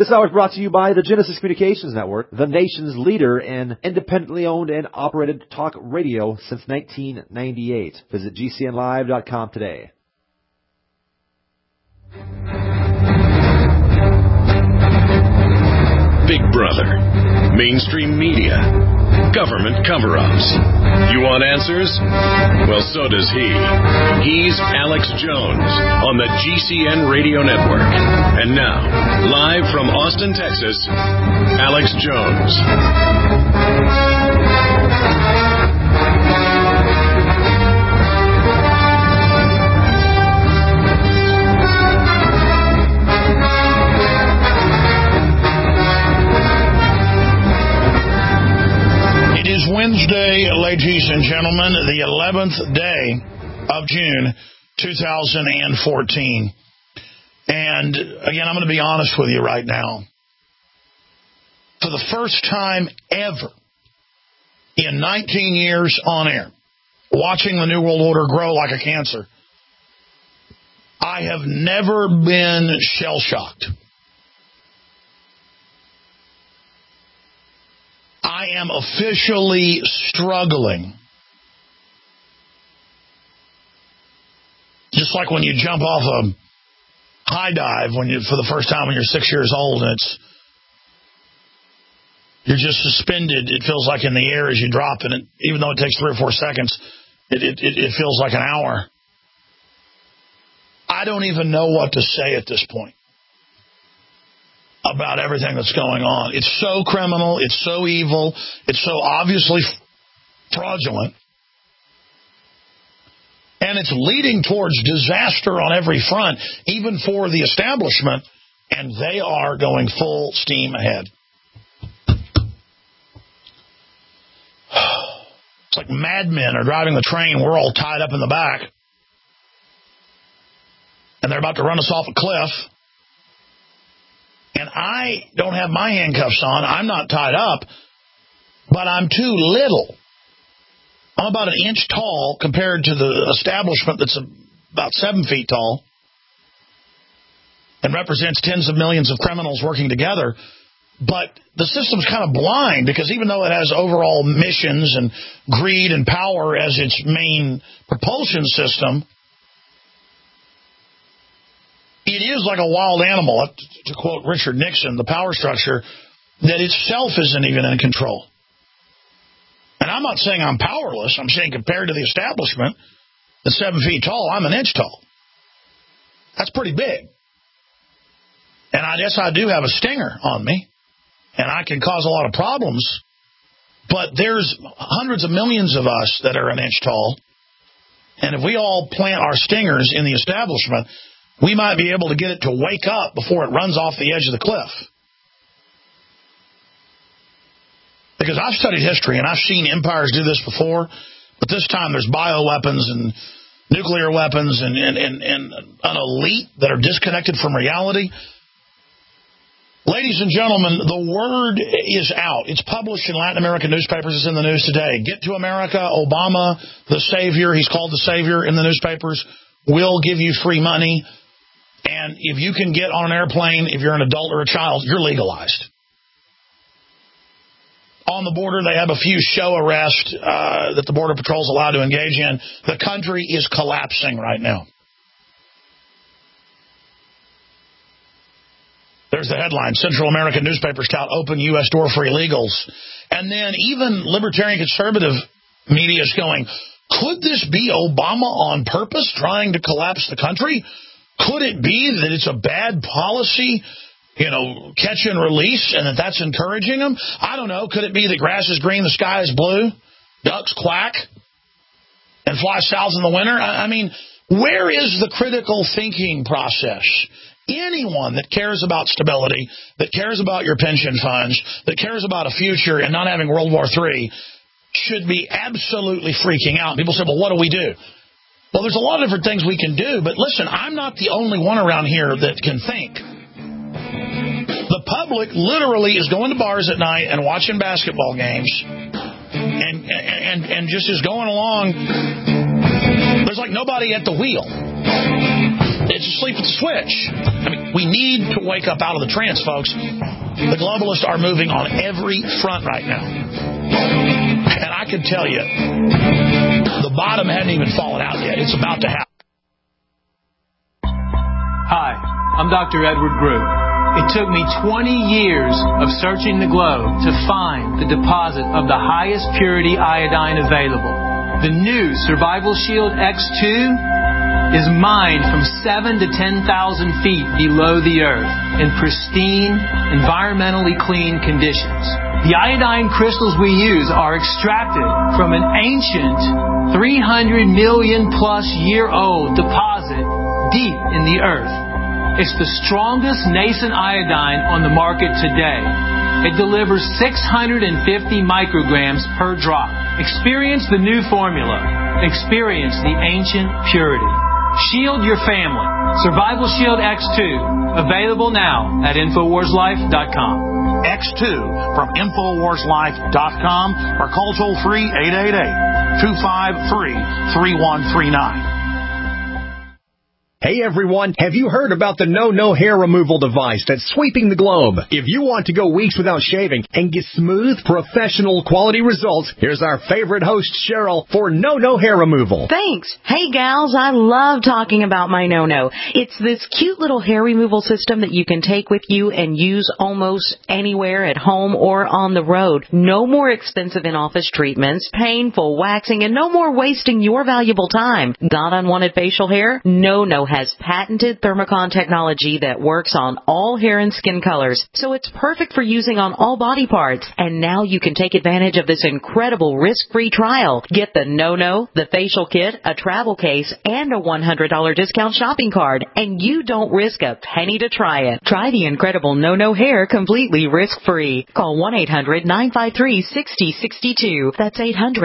This hour is brought to you by the Genesis Communications Network, the nation's leader in independently owned and operated talk radio since 1998. Visit GCNlive.com today. Big Brother, mainstream media, government cover-ups. You want answers? Well, so does he. He's Alex Jones on the GCN Radio Network. And now, live from Austin, Texas, Alex Jones. Wednesday, ladies and gentlemen, the 11th day of June, 2014. And again, I'm going to be honest with you right now. For the first time ever in 19 years on air, watching the New World Order grow like a cancer, I have never been shell-shocked. I am officially struggling. Just like when you jump off a high dive for the first time when you're 6 years old, and you're just suspended. It feels like in the air as you drop, and even though it takes 3 or 4 seconds, it feels like an hour. I don't even know what to say at this point about everything that's going on. It's so criminal. It's so evil. It's so obviously fraudulent. And it's leading towards disaster on every front, even for the establishment, and they are going full steam ahead. It's like madmen are driving the train. We're all tied up in the back. And they're about to run us off a cliff. And I don't have my handcuffs on. I'm not tied up, but I'm too little. I'm about an inch tall compared to the establishment that's about 7 feet tall and represents tens of millions of criminals working together. But the system's kind of blind because even though it has overall missions and greed and power as its main propulsion system, it is like a wild animal, to quote Richard Nixon, the power structure, that itself isn't even in control. And I'm not saying I'm powerless. I'm saying compared to the establishment that's 7 feet tall, I'm an inch tall. That's pretty big. And I guess I do have a stinger on me, and I can cause a lot of problems. But there's hundreds of millions of us that are an inch tall. And if we all plant our stingers in the establishment, we might be able to get it to wake up before it runs off the edge of the cliff. Because I've studied history, and I've seen empires do this before, but this time there's bioweapons and nuclear weapons and an elite that are disconnected from reality. Ladies and gentlemen, the word is out. It's published in Latin American newspapers. It's in the news today. Get to America. Obama, the savior, he's called the savior in the newspapers, will give you free money. And if you can get on an airplane, if you're an adult or a child, you're legalized. On the border, they have a few show arrests that the Border Patrol is allowed to engage in. The country is collapsing right now. There's the headline. Central American newspapers tout open U.S. door for illegals. And then even libertarian conservative media is going, could this be Obama on purpose trying to collapse the country? Could it be that it's a bad policy, catch and release, and that's encouraging them? I don't know. Could it be that grass is green, the sky is blue, ducks quack, and fly south in the winter? I mean, where is the critical thinking process? Anyone that cares about stability, that cares about your pension funds, that cares about a future and not having World War III should be absolutely freaking out. People say, well, what do we do? Well, there's a lot of different things we can do, but listen, I'm not the only one around here that can think. The public literally is going to bars at night and watching basketball games and just is going along. There's like nobody at the wheel. It's asleep at the switch. I mean, We need to wake up out of the trance, folks. The globalists are moving on every front right now. And I can tell you, the bottom hadn't even fallen out yet. It's about to happen. Hi, I'm Dr. Edward Group. It took me 20 years of searching the globe to find the deposit of the highest purity iodine available. The new Survival Shield X2 is mined from 7,000 to 10,000 feet below the earth in pristine, environmentally clean conditions. The iodine crystals we use are extracted from an ancient 300 million plus year old deposit deep in the earth. It's the strongest nascent iodine on the market today. It delivers 650 micrograms per drop. Experience the new formula. Experience the ancient purity. Shield your family. Survival Shield X2. Available now at InfoWarsLife.com. X2 from InfoWarsLife.com or call toll-free 888-253-3139. Hey everyone, have you heard about the No Hair Removal device that's sweeping the globe? If you want to go weeks without shaving and get smooth, professional quality results, here's our favorite host, Cheryl, for No Hair Removal. Thanks. Hey gals, I love talking about my No. It's this cute little hair removal system that you can take with you and use almost anywhere at home or on the road. No more expensive in-office treatments, painful waxing, and no more wasting your valuable time. Got unwanted facial hair? No has patented Thermocon technology that works on all hair and skin colors, so it's perfect for using on all body parts. And now you can take advantage of this incredible risk-free trial. Get the No, the facial kit, a travel case, and a $100 discount shopping card, and you don't risk a penny to try it. Try the incredible No hair completely risk-free. Call 1-800-953-6062. That's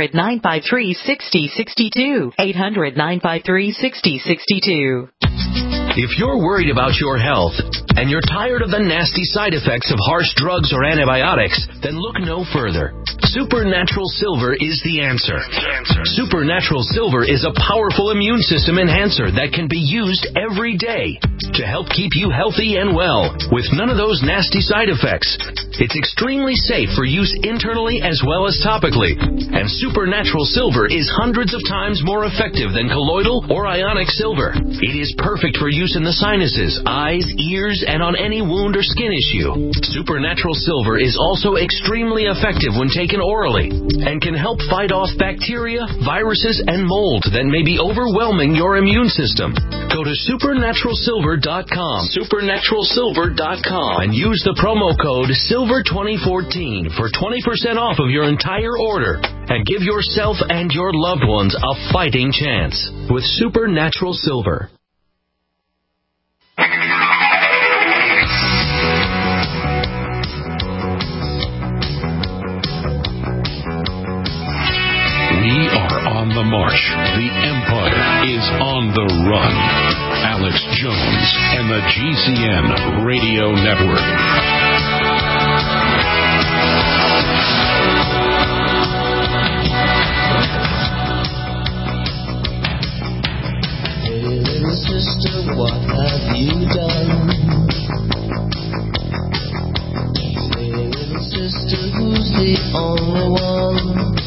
800-953-6062. 800-953-6062. If you're worried about your health and you're tired of the nasty side effects of harsh drugs or antibiotics, then look no further. Supernatural Silver is the answer. Supernatural Silver is a powerful immune system enhancer that can be used every day to help keep you healthy and well with none of those nasty side effects. It's extremely safe for use internally as well as topically. And Supernatural Silver is hundreds of times more effective than colloidal or ionic silver. It is perfect for use in the sinuses, eyes, ears, and on any wound or skin issue. Supernatural Silver is also extremely effective when taken orally and can help fight off bacteria, viruses, and mold that may be overwhelming your immune system. Go to supernaturalsilver.com, supernaturalsilver.com, and use the promo code SILVER2014 for 20% off of your entire order and give yourself and your loved ones a fighting chance with Supernatural Silver. We are on the march. The Empire is on the run. Alex Jones and the GCN Radio Network. Hey little sister, what have you done? Hey little sister, who's the only one?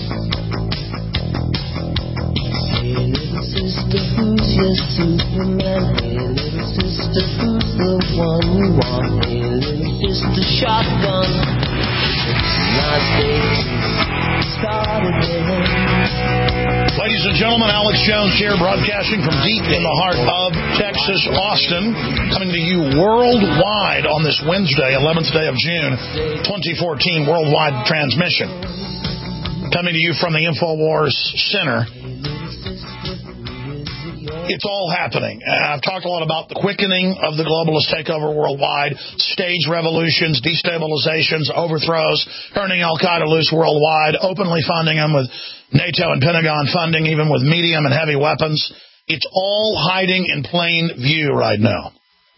Hey little sister, who's your Superman? Hey little sister, who's the one you want? Hey little sister, shotgun. Nice day started there. Ladies and gentlemen, Alex Jones here, broadcasting from deep in the heart of Texas, Austin, coming to you worldwide on this Wednesday, 11th day of June, 2014, worldwide transmission. Coming to you from the InfoWars Center. It's all happening. I've talked a lot about the quickening of the globalist takeover worldwide, stage revolutions, destabilizations, overthrows, turning al-Qaeda loose worldwide, openly funding them with NATO and Pentagon funding, even with medium and heavy weapons. It's all hiding in plain view right now.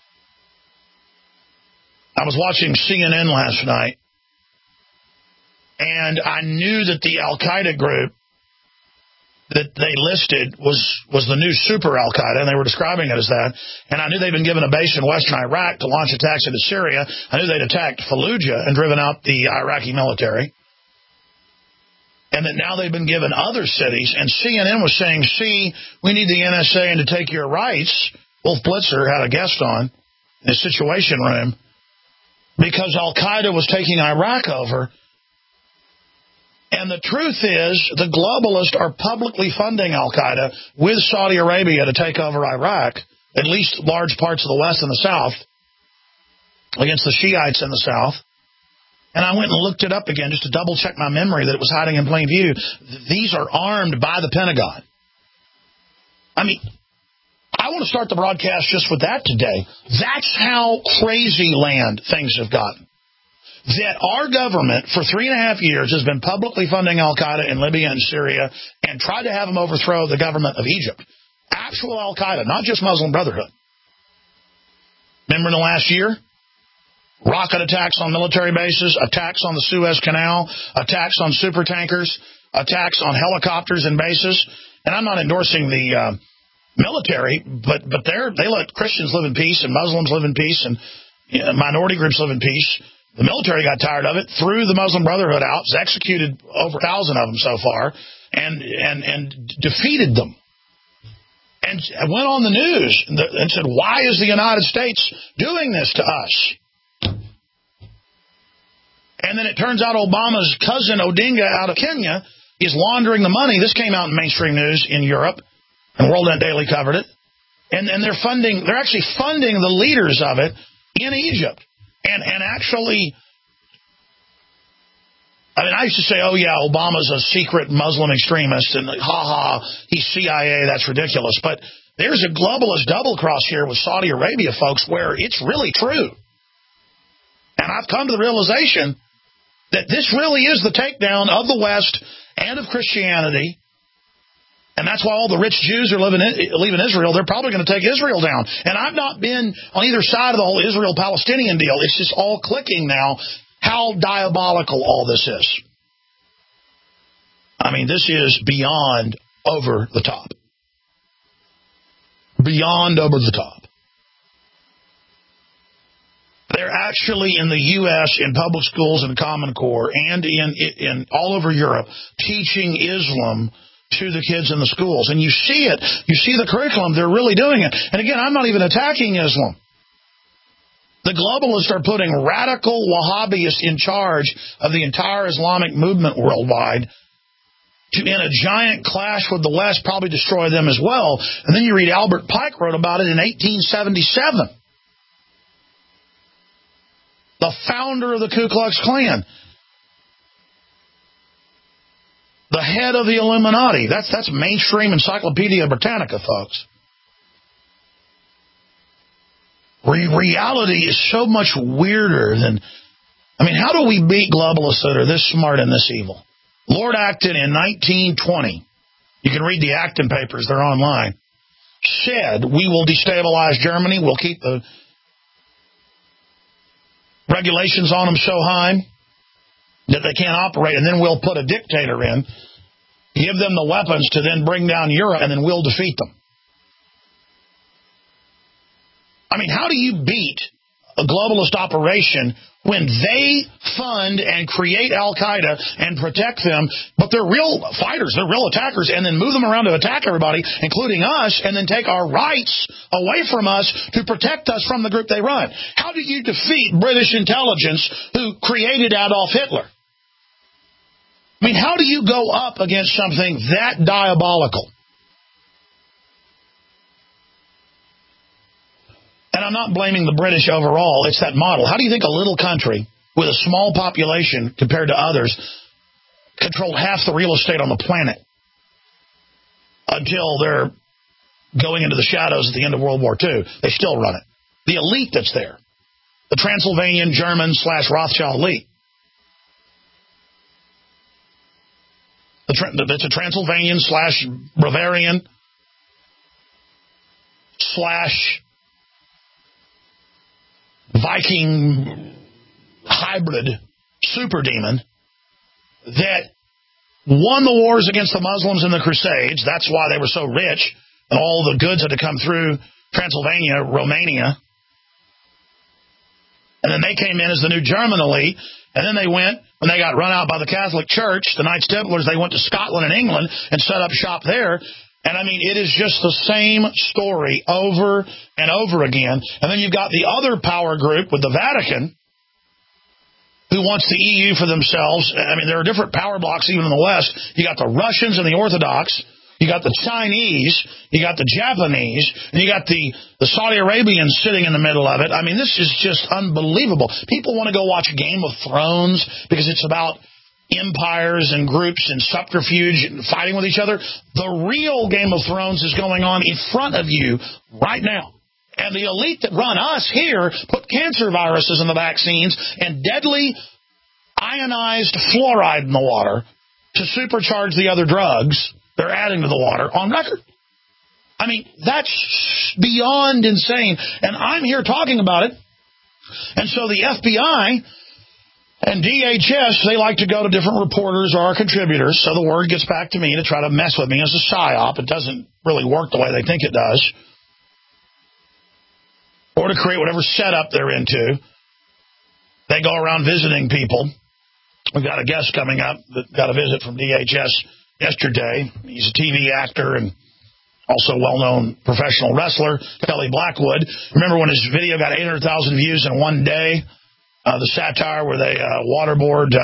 I was watching CNN last night, and I knew that the al-Qaeda group that they listed was the new super Al-Qaeda, and they were describing it as that. And I knew they'd been given a base in western Iraq to launch attacks into Syria. I knew they'd attacked Fallujah and driven out the Iraqi military. And that now they've been given other cities. And CNN was saying, see, we need the NSA to take your rights. Wolf Blitzer had a guest on in the Situation Room because Al-Qaeda was taking Iraq over. And the truth is, the globalists are publicly funding Al-Qaeda with Saudi Arabia to take over Iraq, at least large parts of the West and the South, against the Shiites in the South. And I went and looked it up again just to double-check my memory that it was hiding in plain view. These are armed by the Pentagon. I mean, I want to start the broadcast just with that today. That's how crazy land things have gotten. That our government for 3.5 years has been publicly funding Al-Qaeda in Libya and Syria and tried to have them overthrow the government of Egypt. Actual Al-Qaeda, not just Muslim Brotherhood. Remember in the last year? Rocket attacks on military bases, attacks on the Suez Canal, attacks on super tankers, attacks on helicopters and bases. And I'm not endorsing the military, but they let Christians live in peace and Muslims live in peace and minority groups live in peace. The military got tired of it, threw the Muslim Brotherhood out, has executed over 1,000 of them so far, and defeated them. And went on the news and said, why is the United States doing this to us? And then it turns out Obama's cousin Odinga out of Kenya is laundering the money. This came out in mainstream news in Europe, and World Net Daily covered it. And they're actually funding the leaders of it in Egypt. And actually, I mean, I used to say, oh, yeah, Obama's a secret Muslim extremist, and he's CIA, that's ridiculous. But there's a globalist double cross here with Saudi Arabia, folks, where it's really true. And I've come to the realization that this really is the takedown of the West and of Christianity. And that's why all the rich Jews are leaving Israel. They're probably going to take Israel down. And I've not been on either side of the whole Israel-Palestinian deal. It's just all clicking now how diabolical all this is. I mean, this is beyond over the top. Beyond over the top. They're actually in the U.S. in public schools and Common Core and in all over Europe teaching Islam to the kids in the schools. And you see it. You see the curriculum. They're really doing it. And again, I'm not even attacking Islam. The globalists are putting radical Wahhabis in charge of the entire Islamic movement worldwide to, in a giant clash with the West, probably destroy them as well. And then you read Albert Pike wrote about it in 1877. The founder of the Ku Klux Klan. The head of the Illuminati. That's mainstream Encyclopedia Britannica, folks. Reality is so much weirder than... I mean, how do we beat globalists that are this smart and this evil? Lord Acton in 1920, you can read the Acton papers, they're online, said, we will destabilize Germany, we'll keep the regulations on them so high that they can't operate, and then we'll put a dictator in, give them the weapons to then bring down Europe, and then we'll defeat them. I mean, how do you beat a globalist operation when they fund and create Al-Qaeda and protect them, but they're real fighters, they're real attackers, and then move them around to attack everybody, including us, and then take our rights away from us to protect us from the group they run? How do you defeat British intelligence who created Adolf Hitler? I mean, how do you go up against something that diabolical? And I'm not blaming the British overall. It's that model. How do you think a little country with a small population compared to others controlled half the real estate on the planet until they're going into the shadows at the end of World War II? They still run it. The elite that's there. The Transylvanian German/Rothschild elite. It's a Transylvanian/Bavarian/ Viking hybrid super demon that won the wars against the Muslims in the Crusades. That's why they were so rich, and all the goods had to come through Transylvania, Romania. And then they came in as the new German elite, and then they went, when they got run out by the Catholic Church, the Knights Templars, they went to Scotland and England and set up shop there. And, I mean, it is just the same story over and over again. And then you've got the other power group with the Vatican, who wants the EU for themselves. I mean, there are different power blocks even in the West. You got the Russians and the Orthodox. You got the Chinese. You got the Japanese. And you got the Saudi Arabians sitting in the middle of it. I mean, this is just unbelievable. People want to go watch Game of Thrones because it's about empires and groups and subterfuge and fighting with each other. The real Game of Thrones is going on in front of you right now. And the elite that run us here put cancer viruses in the vaccines and deadly ionized fluoride in the water to supercharge the other drugs they're adding to the water on record. I mean, that's beyond insane. And I'm here talking about it. And so the FBI and DHS, they like to go to different reporters or our contributors, so the word gets back to me to try to mess with me as a psyop. It doesn't really work the way they think it does. Or to create whatever setup they're into. They go around visiting people. We've got a guest coming up that got a visit from DHS yesterday. He's a TV actor and also well-known professional wrestler, Kelly Blackwood. Remember when his video got 800,000 views in one day? The satire where they waterboard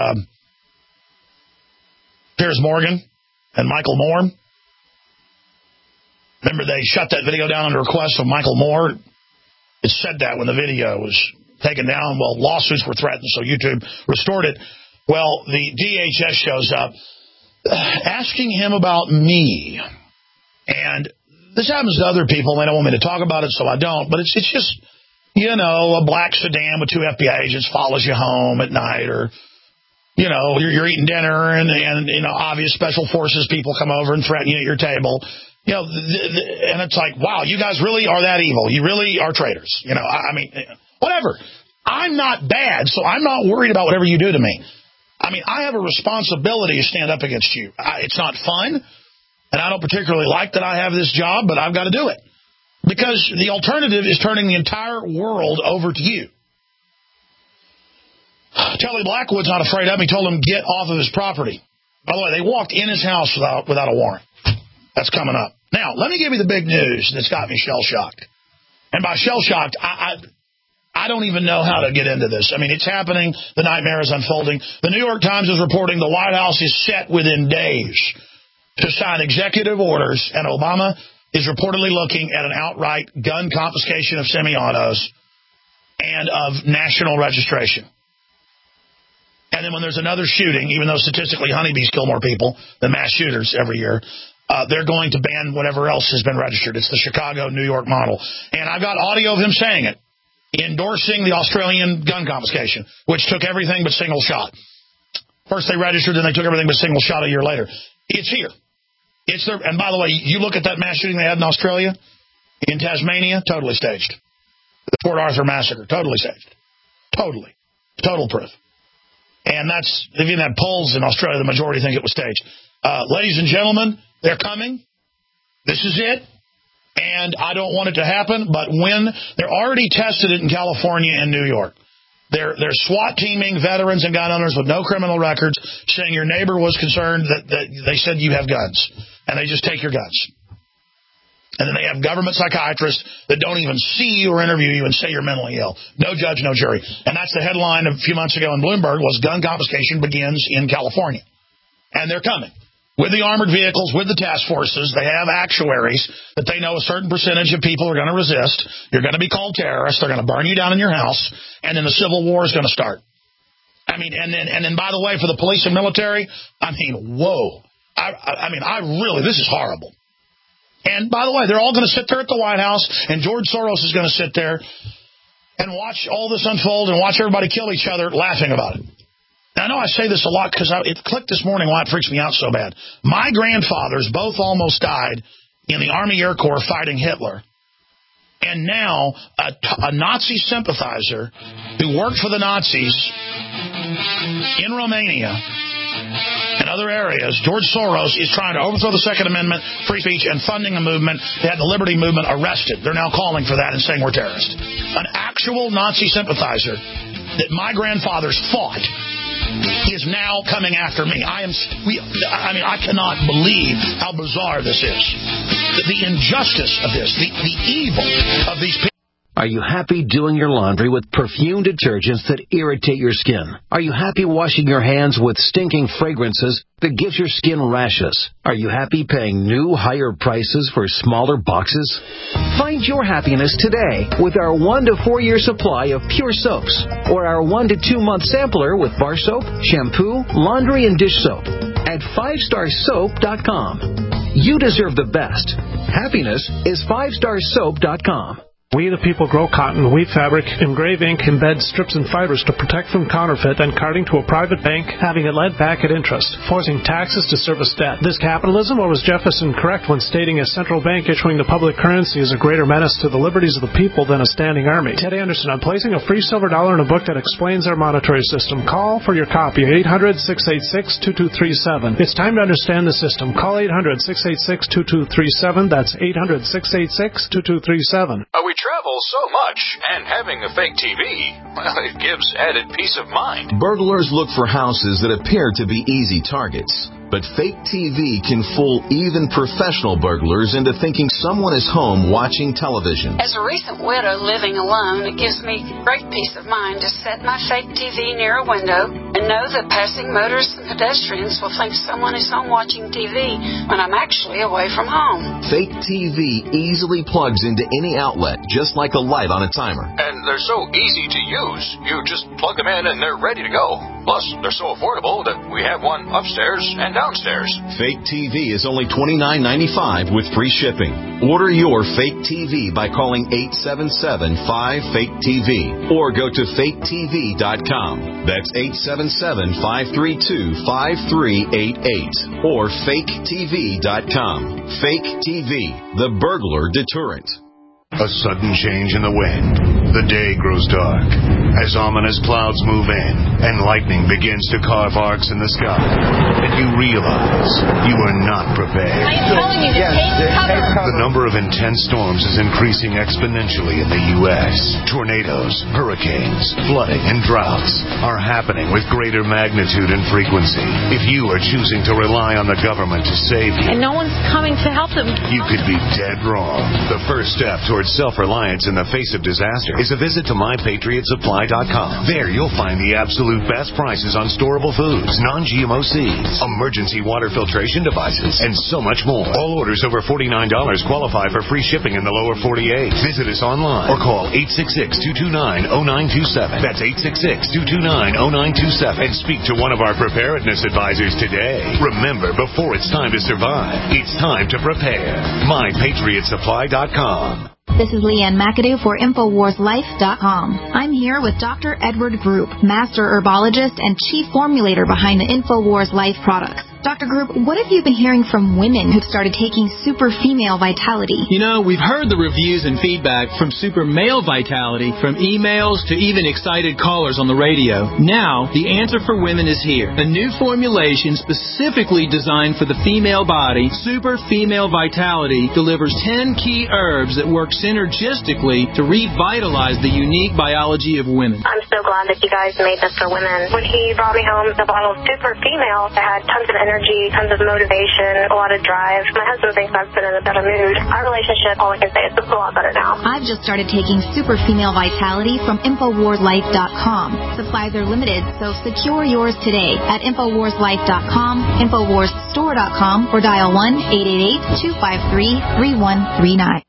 Piers Morgan and Michael Moore. Remember they shut that video down under request of Michael Moore? It said that when the video was taken down. Well, lawsuits were threatened, so YouTube restored it. Well, the DHS shows up asking him about me. And this happens to other people. They don't want me to talk about it, so I don't. But it's just, you know, a black sedan with 2 FBI agents follows you home at night. Or, you know, you're eating dinner and you know, obvious special forces people come over and threaten you at your table. You know, and it's like, wow, you guys really are that evil. You really are traitors. You know, I mean, whatever. I'm not bad, so I'm not worried about whatever you do to me. I mean, I have a responsibility to stand up against you. It's not fun, and I don't particularly like that I have this job, but I've got to do it. Because the alternative is turning the entire world over to you. Kelly Blackwood's not afraid of him. He told him get off of his property. By the way, they walked in his house without a warrant. That's coming up. Now, let me give you the big news that's got me shell-shocked. And by shell-shocked, I don't even know how to get into this. I mean, it's happening. The nightmare is unfolding. The New York Times is reporting the White House is set within days to sign executive orders, and Obama is reportedly looking at an outright gun confiscation of semi-autos and of national registration. And then when there's another shooting, even though statistically honeybees kill more people than mass shooters every year, they're going to ban whatever else has been registered. It's the Chicago, New York model. And I've got audio of him saying it, endorsing the Australian gun confiscation, which took everything but single shot. First they registered, then they took everything but single shot a year later. It's here. It's there. And by the way, you look at that mass shooting they had in Australia, in Tasmania, totally staged. The Port Arthur massacre, totally staged. Totally. Total proof. And that's, if you had polls in Australia, the majority think it was staged. Ladies and gentlemen, they're coming. This is it. And I don't want it to happen, but when they're already tested it in California and New York. They're SWAT teaming veterans and gun owners with no criminal records, saying your neighbor was concerned that they said you have guns, and they just take your guns. And then they have government psychiatrists that don't even see you or interview you and say you're mentally ill. No judge, no jury. And that's the headline a few months ago in Bloomberg was gun confiscation begins in California. And they're coming. With the armored vehicles, with the task forces, they have actuaries that they know a certain percentage of people are going to resist. You're going to be called terrorists. They're going to burn you down in your house. And then the civil war is going to start. I mean, and then by the way, for the police and military, I mean, whoa. I mean, this is horrible. And by the way, they're all going to sit there at the White House, and George Soros is going to sit there and watch all this unfold and watch everybody kill each other laughing about it. Now, I know I say this a lot because it clicked this morning why it freaks me out so bad. My grandfathers both almost died in the Army Air Corps fighting Hitler. And now a Nazi sympathizer who worked for the Nazis in Romania and other areas, George Soros is trying to overthrow the Second Amendment, free speech, and funding a movement. They had the Liberty Movement arrested. They're now calling for that and saying we're terrorists. An actual Nazi sympathizer that my grandfathers fought is now coming after me. I cannot believe how bizarre this is. The injustice of this, the evil of these people. Are you happy doing your laundry with perfume detergents that irritate your skin? Are you happy washing your hands with stinking fragrances that gives your skin rashes? Are you happy paying new, higher prices for smaller boxes? Find your happiness today with our 1 to 4 year supply of pure soaps, or our 1 to 2 month sampler with bar soap, shampoo, laundry, and dish soap at 5starsoap.com. You deserve the best. Happiness is 5starsoap.com. We the people grow cotton, weave fabric, engrave ink, embed strips and fibers to protect from counterfeit, then carting to a private bank, having it lent back at interest, forcing taxes to service debt. This capitalism, or was Jefferson correct when stating a central bank issuing the public currency is a greater menace to the liberties of the people than a standing army? Ted Anderson, I'm placing a free silver dollar in a book that explains our monetary system. Call for your copy, 800-686-2237. It's time to understand the system. Call 800-686-2237. That's 800-686-2237. We travel so much, and having a fake TV, well, it gives added peace of mind. Burglars look for houses that appear to be easy targets. But fake TV can fool even professional burglars into thinking someone is home watching television. As a recent widow living alone, it gives me great peace of mind to set my fake TV near a window and know that passing motorists and pedestrians will think someone is home watching TV when I'm actually away from home. Fake TV easily plugs into any outlet, just like a light on a timer. And they're so easy to use. You just plug them in and they're ready to go. Plus, they're so affordable that we have one upstairs and downstairs. Fake TV is only $29.95 with free shipping. Order your fake TV by calling 877-5FAKE-TV or go to faketv.com. That's 877-532-5388 or faketv.com. Fake TV, the burglar deterrent. A sudden change in the wind. The day grows dark as ominous clouds move in and lightning begins to carve arcs in the sky. And you realize you are not prepared. I am telling you to take cover. The number of intense storms is increasing exponentially in the U.S. Tornadoes, hurricanes, flooding, and droughts are happening with greater magnitude and frequency. If you are choosing to rely on the government to save you, and no one's coming to help them, you could be dead wrong. The first step towards self-reliance in the face of disaster is a visit to MyPatriotSupply.com. There you'll find the absolute best prices on storable foods, non-GMO seeds, emergency water filtration devices, and so much more. All orders over $49 qualify for free shipping in the lower 48. Visit us online or call 866-229-0927. That's 866-229-0927 and speak to one of our preparedness advisors today. Remember, before it's time to survive, it's time to prepare. MyPatriotSupply.com. This is Leanne McAdoo for InfoWarsLife.com. I'm here with Dr. Edward Group, Master Herbologist and Chief Formulator behind the InfoWars Life products. Dr. Group, what have you been hearing from women who've started taking Super Female Vitality? You know, we've heard the reviews and feedback from Super Male Vitality, from emails to even excited callers on the radio. Now, the answer for women is here. A new formulation specifically designed for the female body, Super Female Vitality, delivers 10 key herbs that work synergistically to revitalize the unique biology of women. I'm so glad that you guys made this for women. When he brought me home the bottle of Super Female, it had tons of energy, tons of motivation, a lot of drive. My husband thinks I've been in a better mood. Our relationship, all I can say is it's a lot better now. I've just started taking Super Female Vitality from InfoWarsLife.com. Supplies are limited, so secure yours today at InfoWarsLife.com, InfoWarsStore.com, or dial 1-888-253-3139.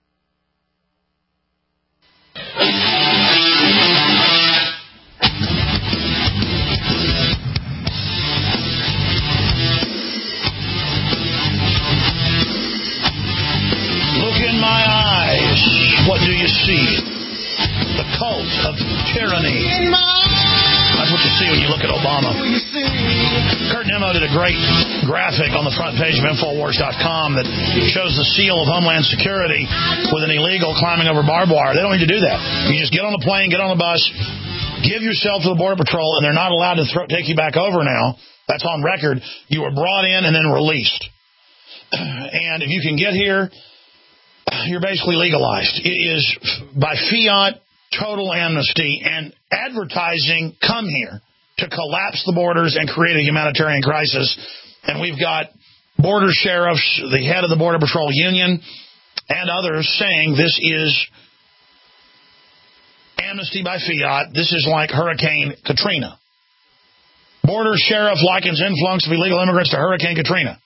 What do you see? The cult of tyranny. That's what you see when you look at Obama. Kurt Nimmo did a great graphic on the front page of Infowars.com that shows the seal of Homeland Security with an illegal climbing over barbed wire. They don't need to do that. You just get on the plane, get on the bus, give yourself to the Border Patrol, and they're not allowed to take you back over now That's on record. You were brought in and then released. And if you can get here, you're basically legalized. It is by fiat, total amnesty, and advertising, come here to collapse the borders and create a humanitarian crisis. And we've got border sheriffs, the head of the Border Patrol Union, and others saying this is amnesty by fiat. This is like Hurricane Katrina. Border sheriff likens influx of illegal immigrants to Hurricane Katrina.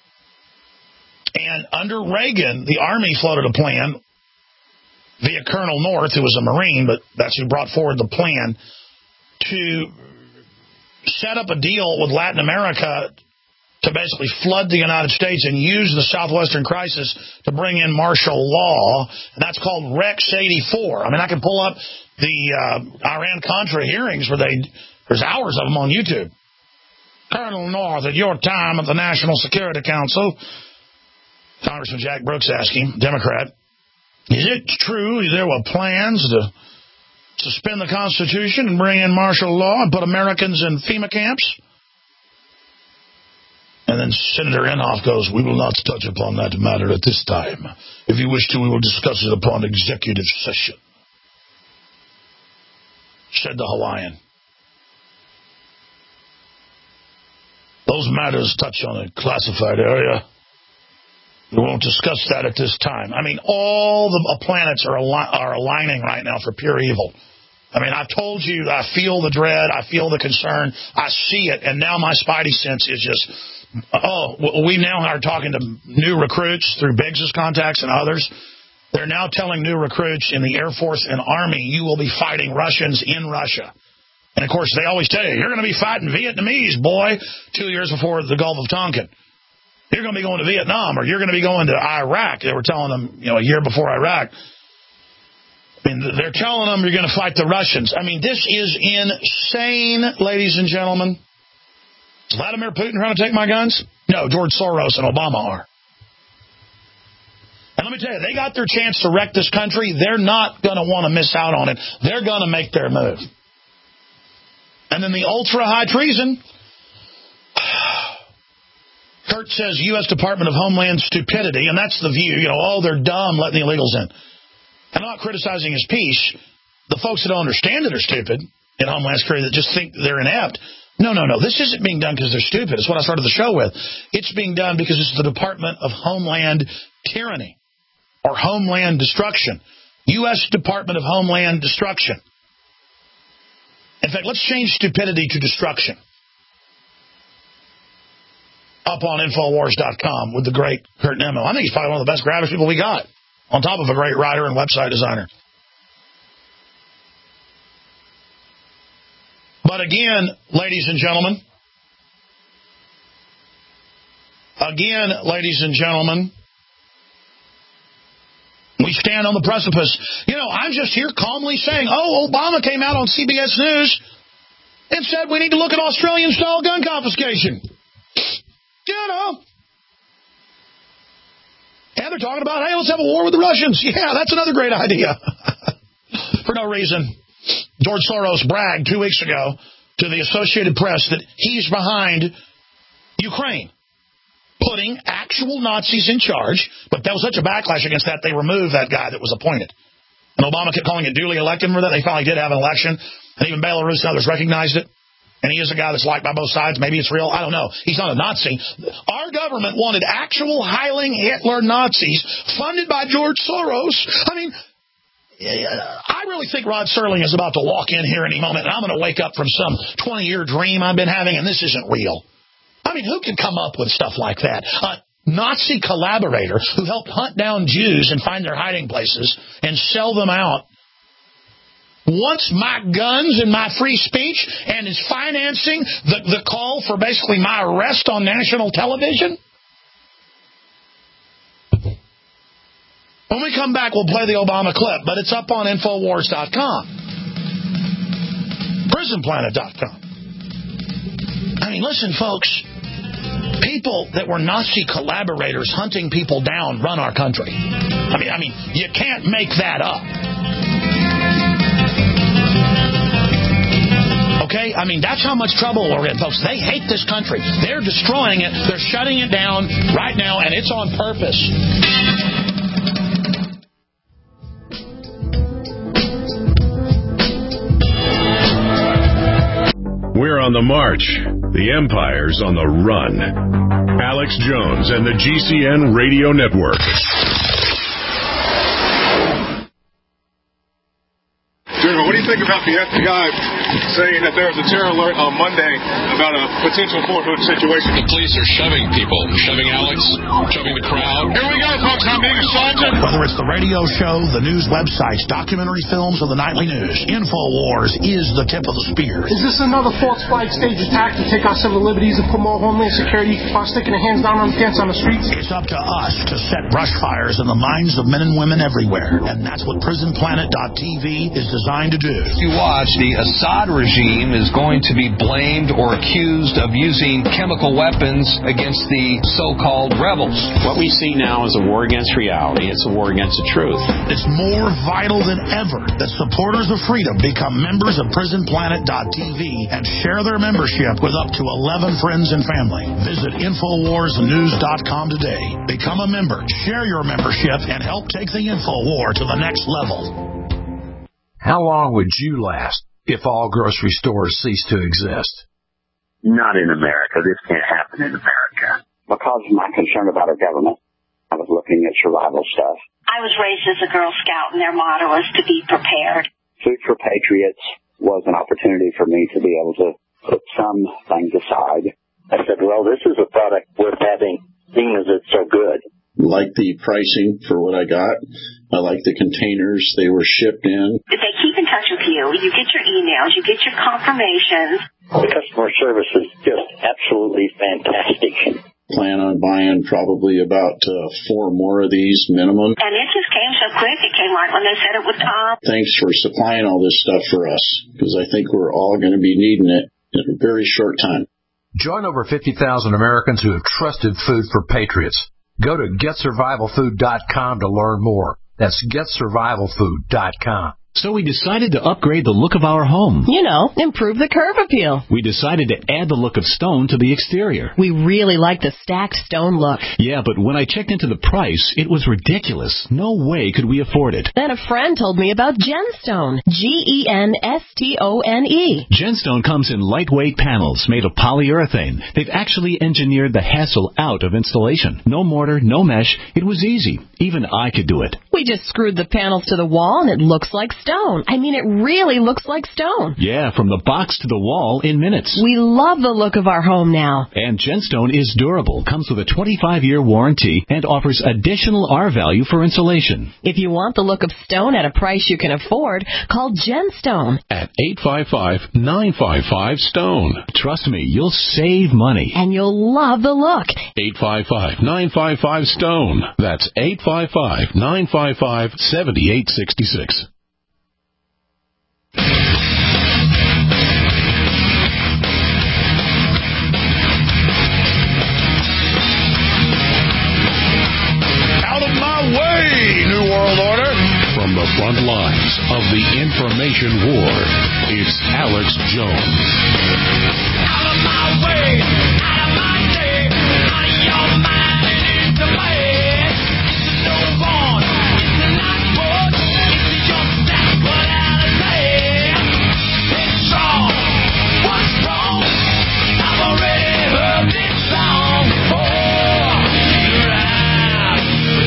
And under Reagan, the Army floated a plan via Colonel North, who was a Marine, but that's who brought forward the plan, to set up a deal with Latin America to basically flood the United States and use the Southwestern crisis to bring in martial law. And that's called Rex 84. I mean, I can pull up the Iran-Contra hearings where there's hours of them on YouTube. Colonel North, at your time at the National Security Council, Congressman Jack Brooks asking, Democrat, is it true there were plans to suspend the Constitution and bring in martial law and put Americans in FEMA camps? And then Senator Inhofe goes, we will not touch upon that matter at this time. If you wish to, we will discuss it upon executive session, said the Hawaiian. Those matters touch on a classified area. We won't discuss that at this time. I mean, all the planets are aligning right now for pure evil. I mean, I've told you, I feel the dread, I feel the concern, I see it, and now my spidey sense is just, we now are talking to new recruits through Biggs' contacts and others. They're now telling new recruits in the Air Force and Army, you will be fighting Russians in Russia. And, of course, they always tell you, you're going to be fighting Vietnamese, boy, 2 years before the Gulf of Tonkin. You're going to be going to Vietnam, or you're going to be going to Iraq. They were telling them, a year before Iraq. I mean, they're telling them you're going to fight the Russians. I mean, this is insane, ladies and gentlemen. Is Vladimir Putin trying to take my guns? No, George Soros and Obama are. And let me tell you, they got their chance to wreck this country. They're not going to want to miss out on it. They're going to make their move. And then the ultra-high treason. Kurt says U.S. Department of Homeland stupidity, and that's the view. They're dumb letting the illegals in. I'm not criticizing his piece. The folks that don't understand it are stupid in Homeland Security that just think they're inept. No. This isn't being done because they're stupid. It's what I started the show with. It's being done because it's the Department of Homeland Tyranny or Homeland Destruction. U.S. Department of Homeland Destruction. In fact, let's change stupidity to destruction. Up on Infowars.com with the great Kurt Nimmo. I think he's probably one of the best graphics people we got, on top of a great writer and website designer. But again, ladies and gentlemen, we stand on the precipice. I'm just here calmly saying, Obama came out on CBS News and said we need to look at Australian-style gun confiscation. And they're talking about, hey, let's have a war with the Russians. Yeah, that's another great idea. For no reason. George Soros bragged 2 weeks ago to the Associated Press that he's behind Ukraine, putting actual Nazis in charge. But there was such a backlash against that, they removed that guy that was appointed. And Obama kept calling it duly elected. Remember that? They finally did have an election. And even Belarus and others recognized it. And he is a guy that's liked by both sides. Maybe it's real. I don't know. He's not a Nazi. Our government wanted actual Heiling Hitler Nazis funded by George Soros. I mean, I really think Rod Serling is about to walk in here any moment, and I'm going to wake up from some 20-year dream I've been having, and this isn't real. I mean, who can come up with stuff like that? A Nazi collaborator who helped hunt down Jews and find their hiding places and sell them out wants my guns and my free speech and is financing the call for basically my arrest on national television? When we come back, we'll play the Obama clip, but it's up on Infowars.com. PrisonPlanet.com. I mean, listen, folks. People that were Nazi collaborators hunting people down run our country. I mean, you can't make that up. Okay? I mean, that's how much trouble we're in, folks. They hate this country. They're destroying it. They're shutting it down right now, and it's on purpose. We're on the march. The empire's on the run. Alex Jones and the GCN Radio Network. General, what do you think about the FBI saying that there was a terror alert on Monday about a potential Fort Hood situation? The police are shoving people, shoving Alex, shoving the crowd. Here we go, folks. I'm being assaulted. Whether it's the radio show, the news websites, documentary films, or the nightly news, InfoWars is the tip of the spear. Is this another false flag stage attack to take our civil liberties and put more homeland security while sticking their hands down on the fence on the streets? It's up to us to set brush fires in the minds of men and women everywhere, and that's what PrisonPlanet.tv is designed to do. You watch, the Assad regime is going to be blamed or accused of using chemical weapons against the so-called rebels. What we see now is a war against reality. It's a war against the truth. It's more vital than ever that supporters of freedom become members of PrisonPlanet.tv and share their membership with up to 11 friends and family. Visit InfoWarsNews.com today. Become a member, share your membership, and help take the InfoWar to the next level. How long would you last if all grocery stores ceased to exist? Not in America. This can't happen in America. Because of my concern about our government, I was looking at survival stuff. I was raised as a Girl Scout, and their motto was to be prepared. Food for Patriots was an opportunity for me to be able to put some things aside. I said, well, this is a product worth having, seeing as it's so good. Like the pricing for what I got. I like the containers they were shipped in. They keep in touch with you. You get your emails. You get your confirmations. The customer service is just absolutely fantastic. Plan on buying probably about 4 more of these minimum. And it just came so quick. It came right when they said it would come. Thanks for supplying all this stuff for us, because I think we're all going to be needing it in a very short time. Join over 50,000 Americans who have trusted Food for Patriots. Go to GetSurvivalFood.com to learn more. That's GetSurvivalFood.com. So we decided to upgrade the look of our home. You know, improve the curb appeal. We decided to add the look of stone to the exterior. We really like the stacked stone look. Yeah, but when I checked into the price, it was ridiculous. No way could we afford it. Then a friend told me about Genstone. Genstone. Genstone comes in lightweight panels made of polyurethane. They've actually engineered the hassle out of installation. No mortar, no mesh. It was easy. Even I could do it. We just screwed the panels to the wall and it looks like stone. I mean, it really looks like stone. Yeah, from the box to the wall in minutes. We love the look of our home now. And Genstone is durable, comes with a 25-year warranty, and offers additional R-value for insulation. If you want the look of stone at a price you can afford, call Genstone at 855-955-STONE. Trust me, you'll save money. And you'll love the look. 855-955-STONE. That's 855-955-7866. Out of my way, New World Order. From the front lines of the information war, it's Alex Jones. Out of my way, out of my day, out of your mind and into my head. It's no one, it's not what, it's just that what out of there. It's wrong, what's wrong? I've already heard this song before. You're out,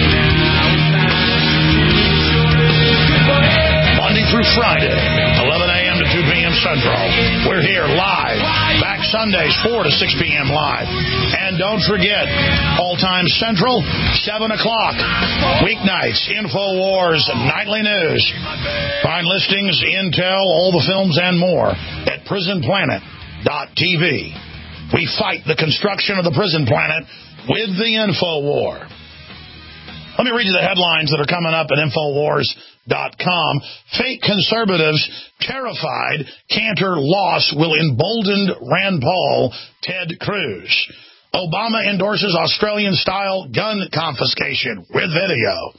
Monday through Friday, 11 a.m. to 2 p.m. Central. We're here live. Back Sundays, 4 to 6 p.m. live. And don't forget, all time Central, 7 o'clock. Weeknights, InfoWars, nightly news. Find listings, intel, all the films, and more at PrisonPlanet.tv. We fight the construction of the prison planet with the InfoWar. Let me read you the headlines that are coming up at InfoWars.com. Fake conservatives terrified Cantor loss will embolden Rand Paul, Ted Cruz. Obama endorses Australian-style gun confiscation with video.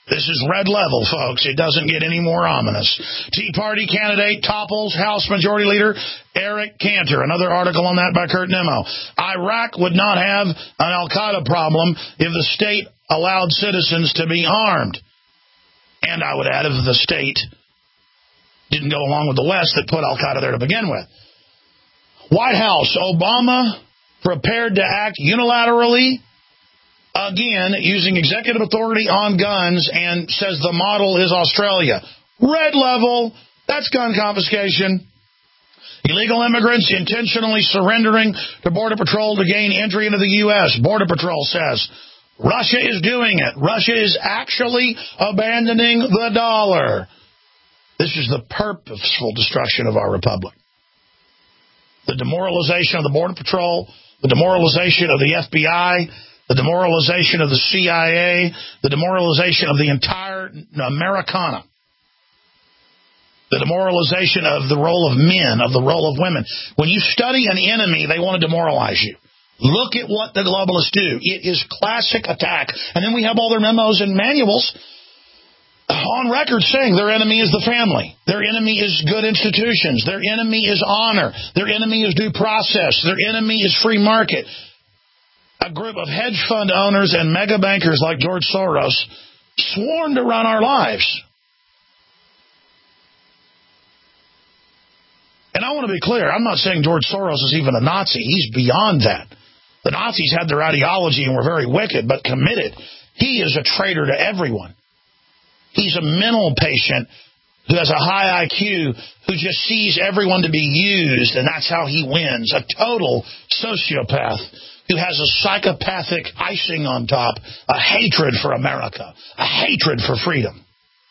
This is red level, folks. It doesn't get any more ominous. Tea Party candidate topples House Majority Leader Eric Cantor. Another article on that by Kurt Nimmo. Iraq would not have an al-Qaeda problem if the state allowed citizens to be armed. And I would add, if the state didn't go along with the West that put al-Qaeda there to begin with. White House, Obama prepared to act unilaterally again, using executive authority on guns, and says the model is Australia. Red level, that's gun confiscation. Illegal immigrants intentionally surrendering to Border Patrol to gain entry into the U.S. Border Patrol says Russia is doing it. Russia is actually abandoning the dollar. This is the purposeful destruction of our republic. The demoralization of the Border Patrol, the demoralization of the FBI, the demoralization of the CIA, the demoralization of the entire Americana, the demoralization of the role of men, of the role of women. When you study an enemy, they want to demoralize you. Look at what the globalists do. It is classic attack. And then we have all their memos and manuals on record saying their enemy is the family. Their enemy is good institutions. Their enemy is honor. Their enemy is due process. Their enemy is free market. A group of hedge fund owners and mega bankers like George Soros sworn to run our lives. And I want to be clear, I'm not saying George Soros is even a Nazi. He's beyond that. The Nazis had their ideology and were very wicked, but committed. He is a traitor to everyone. He's a mental patient who has a high IQ, who just sees everyone to be used, and that's how he wins. A total sociopath who has a psychopathic icing on top, a hatred for America, a hatred for freedom.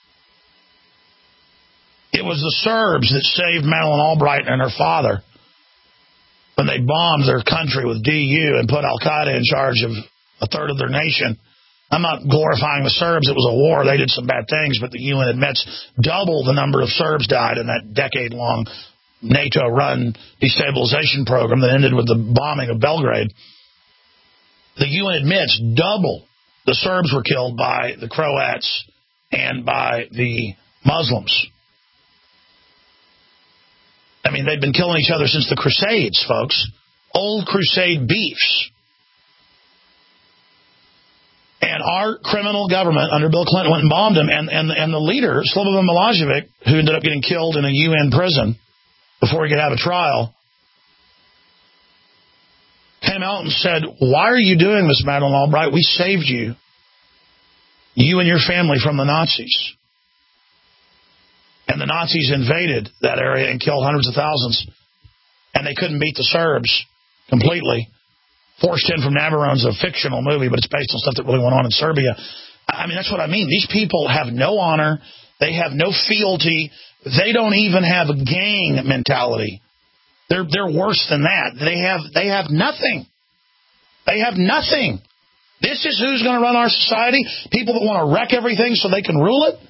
It was the Serbs that saved Madeleine Albright and her father when they bombed their country with DU and put al-Qaeda in charge of a third of their nation. I'm not glorifying the Serbs. It was a war. They did some bad things, but the UN admits double the number of Serbs died in that decade-long NATO-run destabilization program that ended with the bombing of Belgrade. The UN admits double the Serbs were killed by the Croats and by the Muslims. I mean, they've been killing each other since the Crusades, folks. Old Crusade beefs. And our criminal government under Bill Clinton went and bombed him, and the leader, Slobodan Milosevic, who ended up getting killed in a UN prison before he could have a trial, came out and said, "Why are you doing this, Madeleine Albright? We saved you, you and your family, from the Nazis." And the Nazis invaded that area and killed hundreds of thousands. And they couldn't beat the Serbs completely. Forced in from Navarrone's a fictional movie, but it's based on stuff that really went on in Serbia. I mean, that's what I mean. These people have no honor. They have no fealty. They don't even have a gang mentality. They're worse than that. They have nothing. They have nothing. This is who's going to run our society? People that want to wreck everything so they can rule it?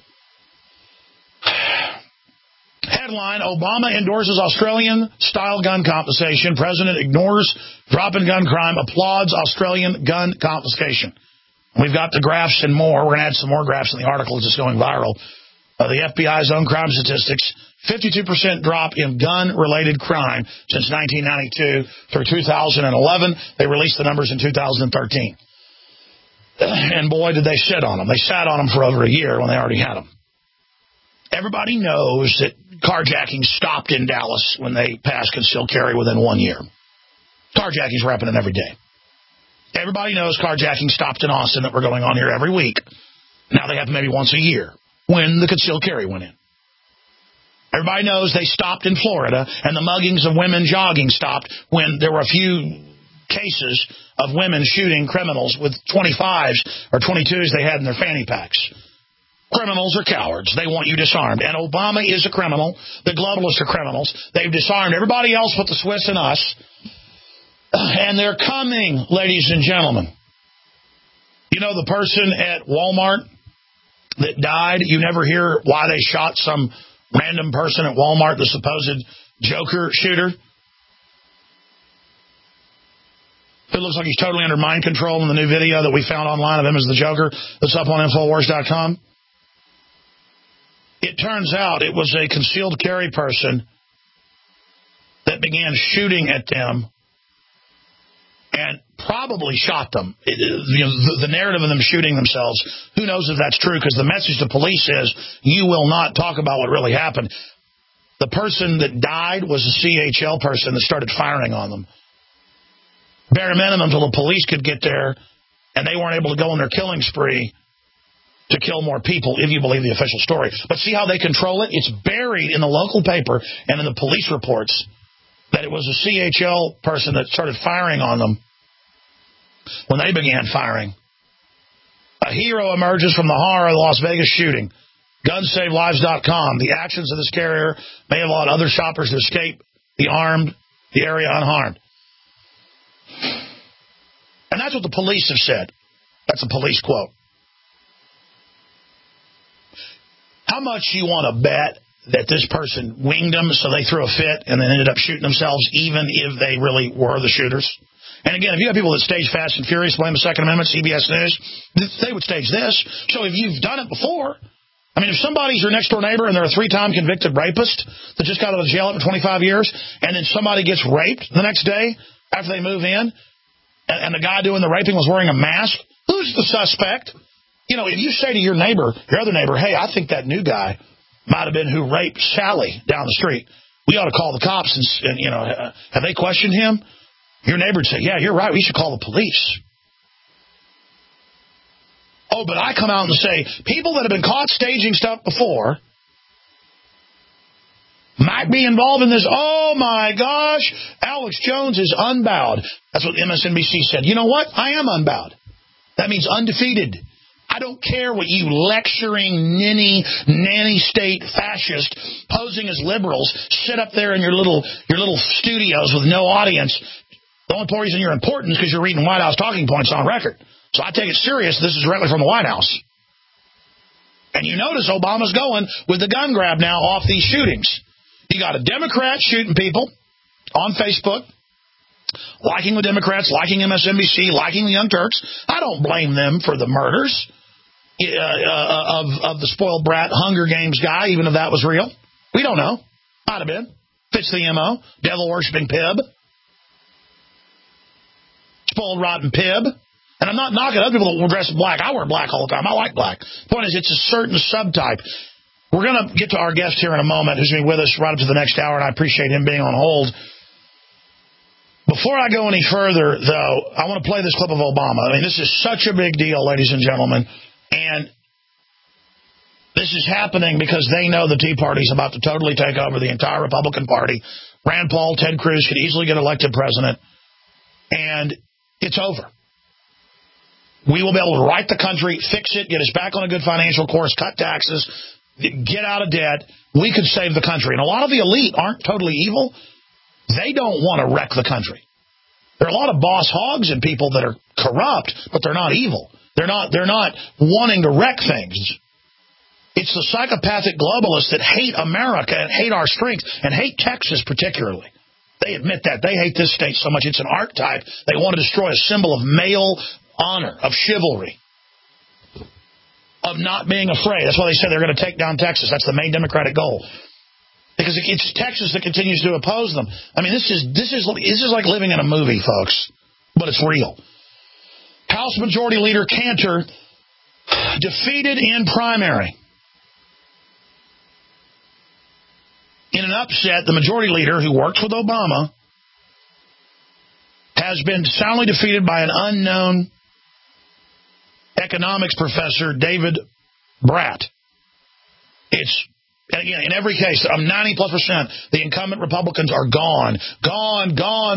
Headline, Obama endorses Australian-style gun confiscation. President ignores drop-in gun crime, applauds Australian gun confiscation. We've got the graphs and more. We're going to add some more graphs in the article. It's just going viral. The FBI's own crime statistics, 52% drop in gun-related crime since 1992 through 2011. They released the numbers in 2013. And boy, did they sit on them. They sat on them for over a year when they already had them. Everybody knows that carjacking stopped in Dallas when they passed concealed carry within 1 year. Carjackings were happening every day. Everybody knows carjacking stopped in Austin that were going on here every week. Now they happen maybe once a year when the concealed carry went in. Everybody knows they stopped in Florida, and the muggings of women jogging stopped when there were a few cases of women shooting criminals with 25s or 22s they had in their fanny packs. Criminals are cowards. They want you disarmed. And Obama is a criminal. The globalists are criminals. They've disarmed everybody else but the Swiss and us. And they're coming, ladies and gentlemen. You know the person at Walmart that died? You never hear why they shot some random person at Walmart, the supposed Joker shooter, who looks like he's totally under mind control in the new video that we found online of him as the Joker that's up on Infowars.com. It turns out it was a concealed carry person that began shooting at them and probably shot them. The narrative of them shooting themselves, who knows if that's true, because the message to police is, you will not talk about what really happened. The person that died was a CHL person that started firing on them. Bare minimum until the police could get there, and they weren't able to go on their killing spree to kill more people, if you believe the official story. But see how they control it? It's buried in the local paper and in the police reports that it was a CHL person that started firing on them when they began firing. A hero emerges from the horror of the Las Vegas shooting. GunSaveLives.com. The actions of this carrier may have allowed other shoppers to escape the area unharmed. And that's what the police have said. That's a police quote. How much you want to bet that this person winged them so they threw a fit and then ended up shooting themselves, even if they really were the shooters? And again, if you have people that stage Fast and Furious, blame the Second Amendment, CBS News, they would stage this. So if you've done it before, I mean, if somebody's your next-door neighbor and they're a 3-time convicted rapist that just got out of jail for 25 years, and then somebody gets raped the next day after they move in, and the guy doing the raping was wearing a mask, who's the suspect? You know, if you say to your neighbor, your other neighbor, hey, I think that new guy might have been who raped Sally down the street, we ought to call the cops and you know, have they questioned him? Your neighbor would say, yeah, you're right, we should call the police. Oh, but I come out and say, people that have been caught staging stuff before might be involved in this. Oh, my gosh, Alex Jones is unbowed. That's what MSNBC said. You know what? I am unbowed. That means undefeated. I don't care what you lecturing, nanny state fascist posing as liberals sit up there in your little studios with no audience. The only reason you're important is because you're reading White House talking points on record. So I take it serious. This is directly from the White House. And you notice Obama's going with the gun grab now off these shootings. You got a Democrat shooting people on Facebook, liking the Democrats, liking MSNBC, liking the Young Turks. I don't blame them for the murders of the spoiled brat Hunger Games guy, even if that was real. We don't know. Might have been. Fits the MO. Devil-worshipping Pib. Spoiled, rotten Pib. And I'm not knocking other people that will dress in black. I wear black all the time. I like black. The point is, it's a certain subtype. We're going to get to our guest here in a moment, who's going to be with us right up to the next hour, and I appreciate him being on hold. Before I go any further, though, I want to play this clip of Obama. I mean, this is such a big deal, ladies and gentlemen, and this is happening because they know the Tea Party is about to totally take over the entire Republican Party. Rand Paul, Ted Cruz could easily get elected president, and it's over. We will be able to right the country, fix it, get us back on a good financial course, cut taxes, get out of debt. We could save the country. And a lot of the elite aren't totally evil. They don't want to wreck the country. There are a lot of boss hogs and people that are corrupt, but they're not evil. They're not wanting to wreck things. It's the psychopathic globalists that hate America and hate our strength and hate Texas particularly. They admit that. They hate this state so much. It's an archetype. They want to destroy a symbol of male honor, of chivalry, of not being afraid. That's why they said they're going to take down Texas. That's the main Democratic goal. Because it's Texas that continues to oppose them. I mean, this is like living in a movie, folks, but it's real. House Majority Leader Cantor defeated in primary. In an upset, the Majority Leader, who works with Obama, has been soundly defeated by an unknown economics professor, David Brat. And again, in every case, 90+%, the incumbent Republicans are gone. Gone.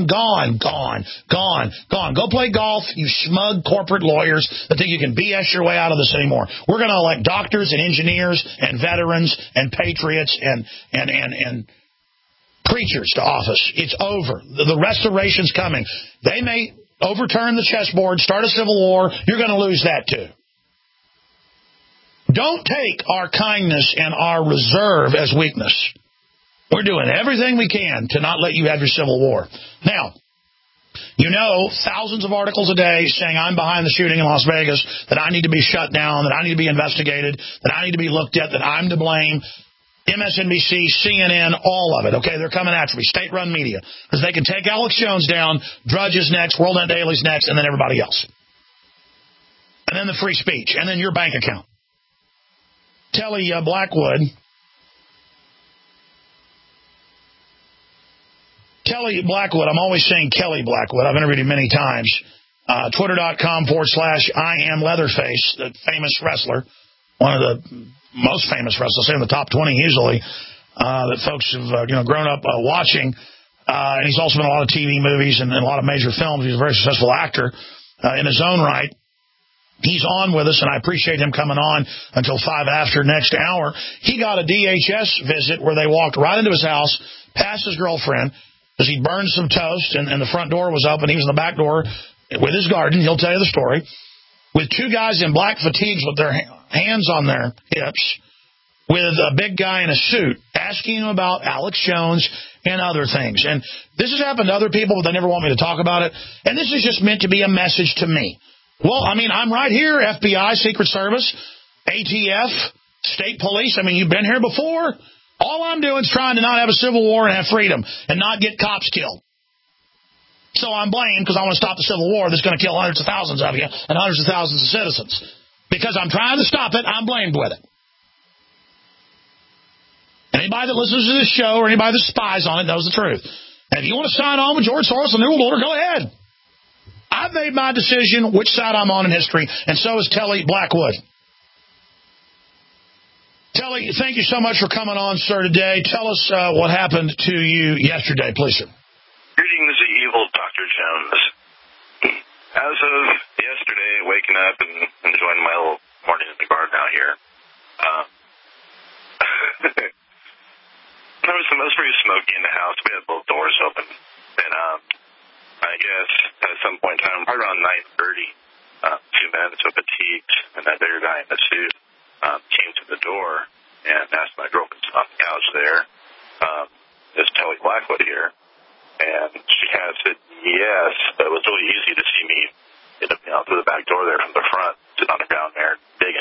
Go play golf, you smug corporate lawyers that think you can BS your way out of this anymore. We're going to elect doctors and engineers and veterans and patriots and preachers to office. It's over. The restoration's coming. They may overturn the chessboard, start a civil war. You're going to lose that too. Don't take our kindness and our reserve as weakness. We're doing everything we can to not let you have your civil war. Now, You know, thousands of articles a day saying I'm behind the shooting in Las Vegas, that I need to be shut down, that I need to be investigated, that I need to be looked at, that I'm to blame. MSNBC, CNN, all of it. Okay, they're coming after me. State-run media. Because they can take Alex Jones down, Drudge is next, World Net Daily's next, and then everybody else. And then the free speech, and then your bank account. Telly Blackwood. Kelly Blackwood. I'm always saying Kelly Blackwood. I've interviewed him many times. Twitter.com/IamLeatherface, the famous wrestler. One of the most famous wrestlers, say in the top 20 usually, that folks have grown up watching. And he's also been in a lot of TV movies and a lot of major films. He's a very successful actor in his own right. He's on with us, and I appreciate him coming on until 5 after next hour. He got a DHS visit where they walked right into his house, past his girlfriend, because he burned some toast, and the front door was up, and he was in the back door with his garden. He'll tell you the story. With two guys in black fatigues with their hands on their hips, with a big guy in a suit, asking him about Alex Jones and other things. And this has happened to other people, but they never want me to talk about it. And this is just meant to be a message to me. Well, I mean, I'm right here, FBI, Secret Service, ATF, state police. I mean, you've been here before. All I'm doing is trying to not have a civil war and have freedom and not get cops killed. So I'm blamed because I want to stop the civil war that's going to kill hundreds of thousands of you and hundreds of thousands of citizens. Because I'm trying to stop it, I'm blamed with it. Anybody that listens to this show or anybody that spies on it knows the truth. And if you want to sign on with George Soros and the New World Order, go ahead. I've made my decision which side I'm on in history, and so is Telly Blackwood. Telly, thank you so much for coming on, sir, today. Tell us what happened to you yesterday, please, sir. Greetings, evil Dr. Jones. As of yesterday, waking up and enjoying my little morning in the garden out here, there was pretty smoky in the house. We had both doors open. And I guess at some point in time, right around 9:30, two men so fatigued and that bigger guy in the suit came to the door and asked my girlfriend on the couch there, is Telly Blackwood here? And she kind of said yes, but it was really easy to see me through the back door there from the front, sitting on the ground there digging.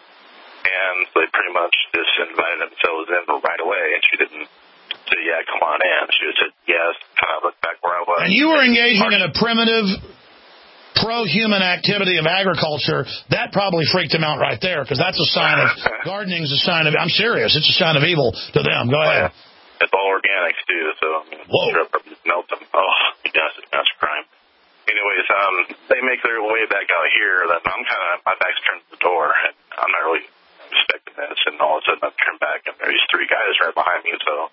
And they pretty much just invited themselves in right away, and she didn't say, yeah, come on in. She just said yes, kind of looked back where I was. And you were engaging in a primitive, pro-human activity of agriculture. That probably freaked him out right there, because that's a sign of, gardening is a sign of, I'm serious, it's a sign of evil to them. Go ahead. It's all organics, too, so sure, probably melt them. Oh, yes, that's a crime. Anyways, they make their way back out here, then I'm kind of, my back's turned to the door, and I'm not really expecting this, and all of a sudden I turn back, and there's three guys right behind me, so,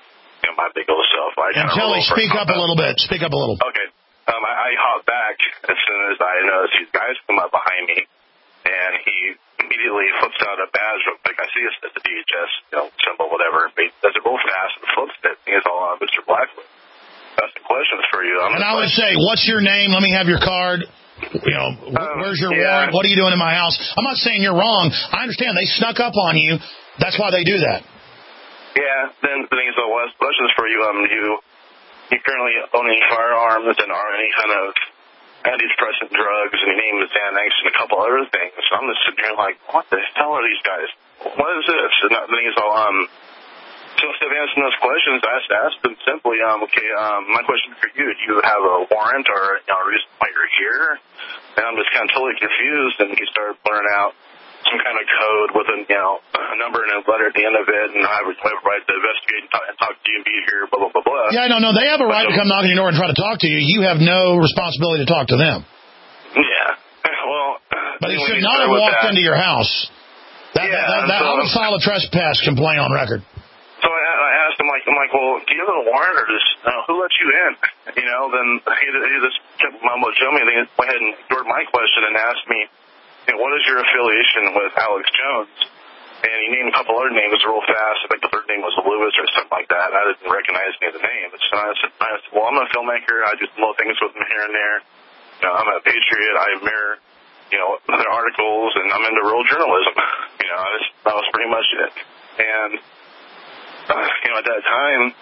my big old self, I kind of Telly, speak up a little bit. Speak up a little. Okay. I hop back as soon as I notice these guys come up behind me, and he immediately flips out a badge real quick. I see it's the DHS, symbol, whatever. He does it real fast and flips it. He's all, Mr. Blackwood. That's the questions for you. And I would say, what's your name? Let me have your card. Where's your warrant? What are you doing in my house? I'm not saying you're wrong. I understand they snuck up on you. That's why they do that. Yeah. Then the thing is, questions for you. You currently own any firearms and are any kind of antidepressant drugs, and your name is Xanax and a couple other things. So I'm just sitting here like, what the hell are these guys? What is this? And the thing is, so instead of answering those questions, I asked them simply, my question for you, do you have a warrant or a reason why you're here? And I'm just kind of totally confused, and he started blurring out some kind of code with a number and a letter at the end of it, and I have a right to investigate and talk to you and be here, blah, blah, blah, blah. Yeah, no, they have a right to come knock on your door and try to talk to you. You have no responsibility to talk to them. Yeah. Well, but he should not have walked into your house. I would file a trespass complaint on record. So I asked him, I'm like, well, do you have a warrant or just, who let you in? Then he just kept mumbo-jumbo. He went ahead and ignored my question and asked me, what is your affiliation with Alex Jones? And he named a couple other names real fast. I think the third name was Lewis or something like that. I didn't recognize any of the names. So I said, well, I'm a filmmaker. I do some little things with him here and there. I'm a patriot. I mirror, other articles, and I'm into real journalism. That was pretty much it. And, at that time,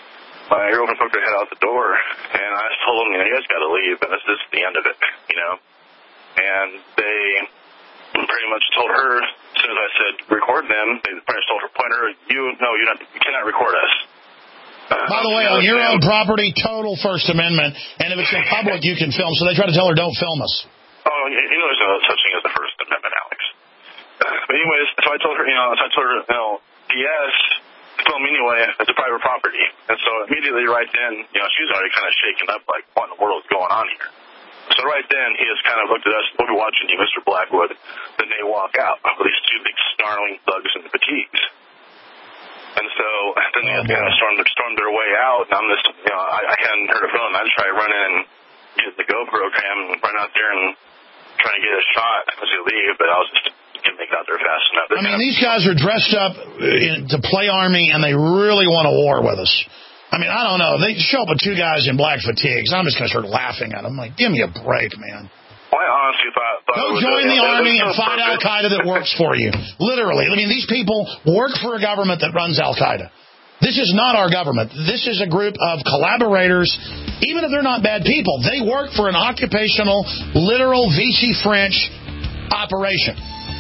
my girlfriend took her head out the door, and I told them, you guys got to leave, and this is the end of it, And they pretty much told her, as soon as I said record them, they pretty much told her, point her, you cannot record us. By the way, on your own property, total First Amendment, and if it's in public, you can film. So they try to tell her, don't film us. Oh, there's no such thing as the First Amendment, Alex. But anyways, so I told her, yes, film anyway, it's a private property. And so immediately right then, she was already kind of shaken up, like, what in the world is going on here? So right then, he just kind of looked at us, we'll be watching you, Mr. Blackwood. Then they walk out with these two big snarling thugs in the fatigues. And so then they kind of stormed their way out, and I'm just, I hadn't heard a phone. I just tried to run in and get the GoPro cam and run out there and try to get a shot as they leave, but I was just couldn't make it out there fast enough. I mean, these guys are dressed up to play Army, and they really want a war with us. I mean, I don't know. They show up with two guys in black fatigues. I'm just going to start laughing at them. Like, give me a break, man. Well, I honestly thought go join the Army and fight Al-Qaeda that works for you. Literally. I mean, these people work for a government that runs Al-Qaeda. This is not our government. This is a group of collaborators. Even if they're not bad people, they work for an occupational, literal Vichy French operation.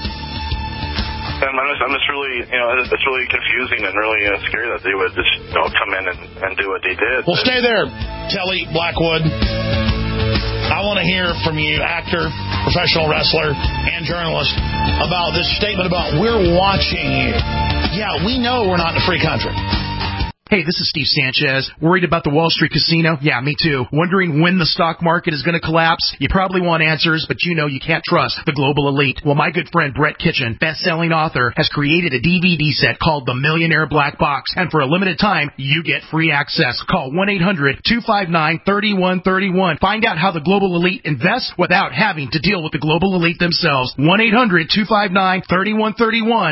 I'm just really, it's really confusing and really scary that they would just, come in and do what they did. Well, stay there, Telly Blackwood. I want to hear from you, actor, professional wrestler, and journalist, about this statement about we're watching you. Yeah, we know we're not in a free country. Hey, this is Steve Sanchez. Worried about the Wall Street casino? Yeah, me too. Wondering when the stock market is going to collapse? You probably want answers, but you can't trust the global elite. Well, my good friend Brett Kitchen, best-selling author, has created a DVD set called The Millionaire Black Box, and for a limited time, you get free access. Call 1-800-259-3131. Find out how the global elite invests without having to deal with the global elite themselves. 1-800-259-3131.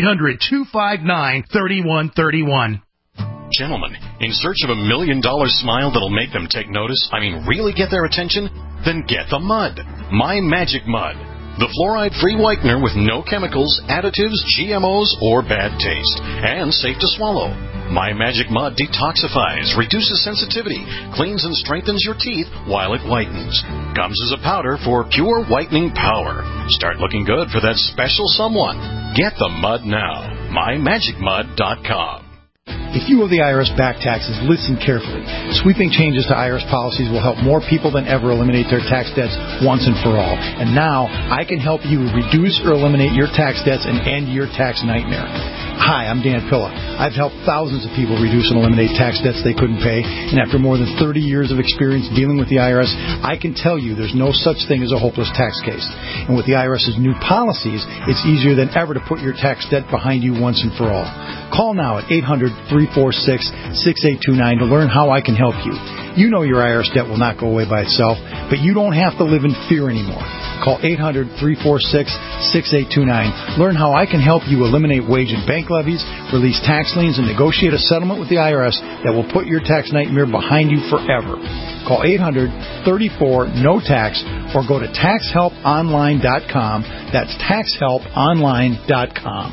1-800-259-3131. Gentlemen, in search of $1 million smile that'll make them take notice, really get their attention? Then get the mud. My Magic Mud. The fluoride-free whitener with no chemicals, additives, GMOs, or bad taste. And safe to swallow. My Magic Mud detoxifies, reduces sensitivity, cleans and strengthens your teeth while it whitens. Comes as a powder for pure whitening power. Start looking good for that special someone. Get the mud now. MyMagicMud.com. If you owe the IRS back taxes, listen carefully. Sweeping changes to IRS policies will help more people than ever eliminate their tax debts once and for all. And now, I can help you reduce or eliminate your tax debts and end your tax nightmare. Hi, I'm Dan Pilla. I've helped thousands of people reduce and eliminate tax debts they couldn't pay, and after more than 30 years of experience dealing with the IRS, I can tell you there's no such thing as a hopeless tax case. And with the IRS's new policies, it's easier than ever to put your tax debt behind you once and for all. Call now at 800-346-6829 to learn how I can help you. You know your IRS debt will not go away by itself, but you don't have to live in fear anymore. Call 800-346-6829. Learn how I can help you eliminate wage and bank levies, release tax liens, and negotiate a settlement with the IRS that will put your tax nightmare behind you forever. Call 800-34-NO-TAX or go to TaxHelpOnline.com. That's TaxHelpOnline.com.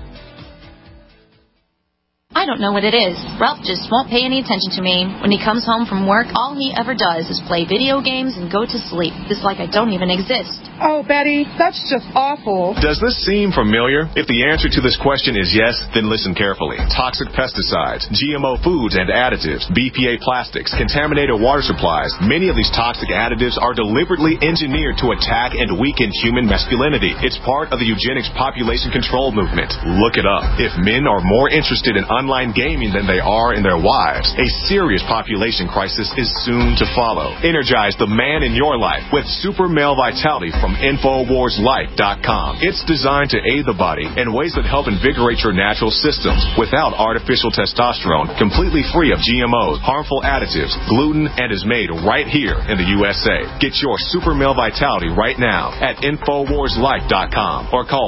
I don't know what it is. Ralph just won't pay any attention to me. When he comes home from work, all he ever does is play video games and go to sleep. It's like I don't even exist. Oh, Betty, that's just awful. Does this seem familiar? If the answer to this question is yes, then listen carefully. Toxic pesticides, GMO foods and additives, BPA plastics, contaminated water supplies. Many of these toxic additives are deliberately engineered to attack and weaken human masculinity. It's part of the eugenics population control movement. Look it up. If men are more interested in online gaming than they are in their wives, a serious population crisis is soon to follow. Energize the man in your life with Super Male Vitality from InfoWarsLife.com. It's designed to aid the body in ways that help invigorate your natural systems without artificial testosterone, completely free of GMOs, harmful additives, gluten, and is made right here in the USA. Get your Super Male Vitality right now at InfoWarsLife.com or call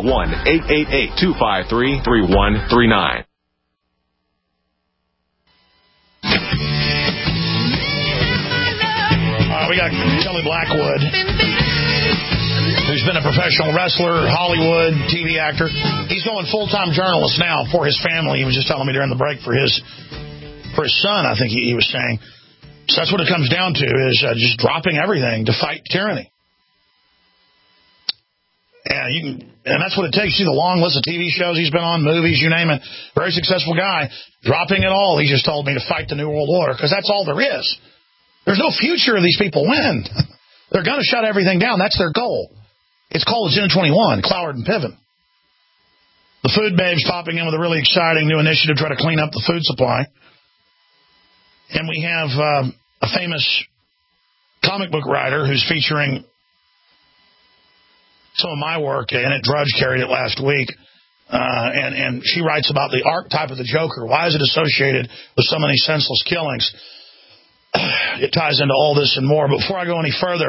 1-888-253-3139. We got Kelly Blackwood, who's been a professional wrestler, Hollywood, TV actor. He's going full-time journalist now for his family. He was just telling me during the break for his for his son, I think he was saying. So that's what it comes down to, is just dropping everything to fight tyranny. And that's what it takes. You see the long list of TV shows he's been on, movies, you name it. Very successful guy. Dropping it all, he just told me, to fight the New World Order, because that's all there is. There's no future if these people win. They're going to shut everything down. That's their goal. It's called Agenda 21, Cloward and Piven. The food babes popping in with a really exciting new initiative to try to clean up the food supply. And we have a famous comic book writer who's featuring some of my work in it. Drudge carried it last week. And she writes about the archetype of the Joker. Why is it associated with so many senseless killings? It ties into all this and more. But before I go any further,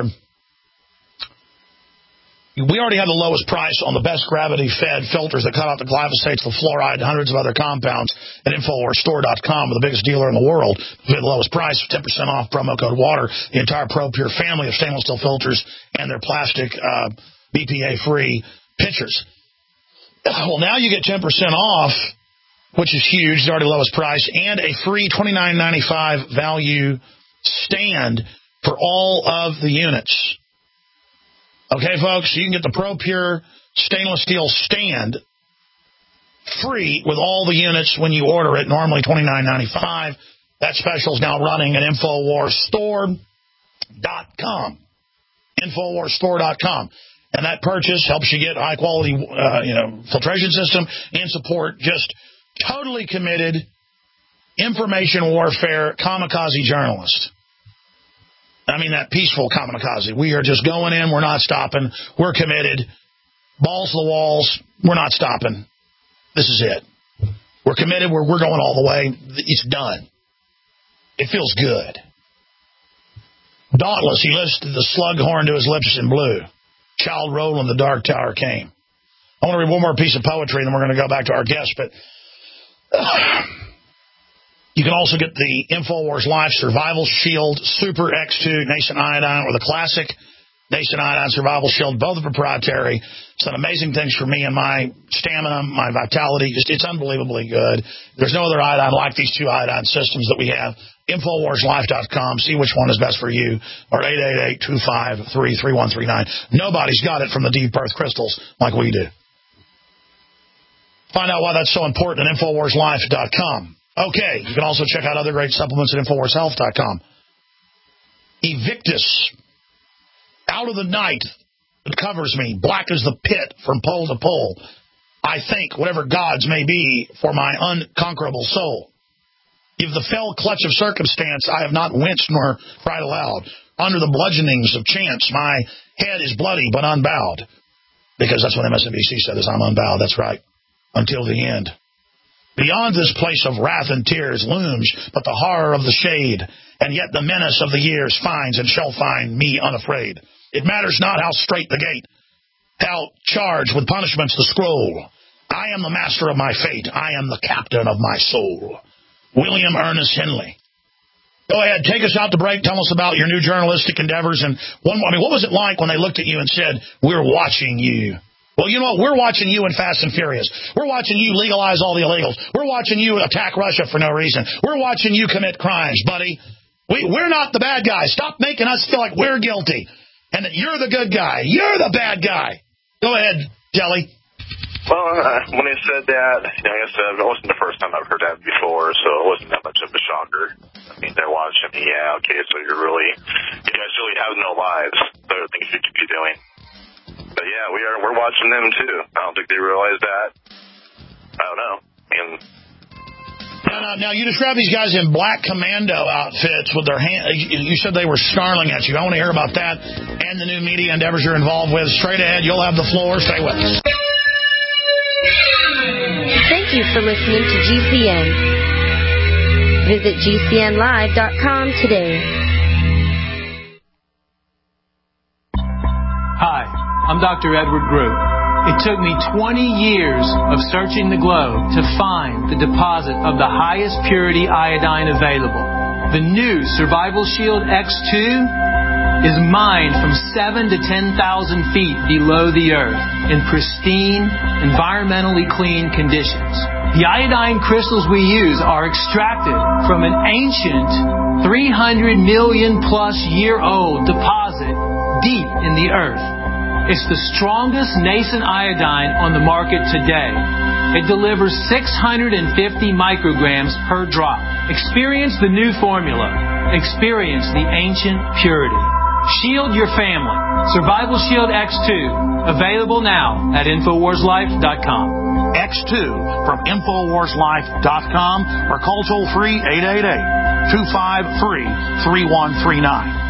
we already have the lowest price on the best gravity-fed filters that cut out the glyphosates, the fluoride, and hundreds of other compounds at InfoWarsStore.com. We're the biggest dealer in the world. We have the lowest price, 10% off, promo code WATER. The entire ProPure family of stainless steel filters and their plastic BPA-free pitchers. Well, now you get 10% off, which is huge. It's already the lowest price, and a free $29.95 value stand for all of the units. Okay, folks, you can get the ProPure stainless steel stand free with all the units when you order it, normally $29.95. That special is now running at InfoWarsStore.com. InfoWarsStore.com. And that purchase helps you get high-quality filtration system and support just totally committed information warfare kamikaze journalists. I mean, that peaceful kamikaze. We are just going in. We're not stopping. We're committed. Balls to the walls. We're not stopping. This is it. We're committed. We're going all the way. It's done. It feels good. Dauntless, he lifted the slug horn to his lips and blew. Child rolled when the dark tower came. I want to read one more piece of poetry, and then we're going to go back to our guest. But you can also get the InfoWars Life Survival Shield Super X2 Nascent Iodine, or the classic Nascent Iodine Survival Shield. Both are proprietary. It's done amazing things for me and my stamina, my vitality. It's unbelievably good. There's no other iodine like these two iodine systems that we have. InfoWarsLife.com. See which one is best for you. Or 888-253-3139. Nobody's got it from the deep earth crystals like we do. Find out why that's so important at InfoWarsLife.com. Okay, you can also check out other great supplements at InfoWarsHealth.com. Evictus. Out of the night that covers me, black as the pit from pole to pole. I think, whatever gods may be, for my unconquerable soul. If the fell clutch of circumstance, I have not winced nor cried aloud. Under the bludgeonings of chance, my head is bloody but unbowed. Because that's what MSNBC said, is I'm unbowed. That's right. Until the end. Beyond this place of wrath and tears looms but the horror of the shade, and yet the menace of the years finds and shall find me unafraid. It matters not how straight the gate, how charged with punishments the scroll. I am the master of my fate. I am the captain of my soul. William Ernest Henley. Go ahead, take us out to break. Tell us about your new journalistic endeavors. And what was it like when they looked at you and said, "We're watching you"? Well, you know what? We're watching you in Fast and Furious. We're watching you legalize all the illegals. We're watching you attack Russia for no reason. We're watching you commit crimes, buddy. We're not the bad guys. Stop making us feel like we're guilty and that you're the good guy. You're the bad guy. Go ahead, Jelly. Well, when he said that, I guess it wasn't the first time I've heard that before, so it wasn't that much of a shocker. I mean, they're watching me. Yeah, okay, so you guys really have no lives. There are things you could be doing. But yeah, we're watching them too. I don't think they realize that. I don't know. Now you describe these guys in black commando outfits with their hands. You said they were snarling at you. I want to hear about that and the new media endeavors you're involved with. Straight ahead, you'll have the floor. Stay with us. Thank you for listening to GCN. Visit GCNlive.com today. Hi, I'm Dr. Edward Groot. It took me 20 years of searching the globe to find the deposit of the highest purity iodine available. The new Survival Shield X2 is mined from 7,000 to 10,000 feet below the earth in pristine, environmentally clean conditions. The iodine crystals we use are extracted from an ancient 300 million plus year old deposit deep in the earth. It's the strongest nascent iodine on the market today. It delivers 650 micrograms per drop. Experience the new formula. Experience the ancient purity. Shield your family. Survival Shield X2. Available now at InfoWarsLife.com. X2 from InfoWarsLife.com or call toll free 888-253-3139.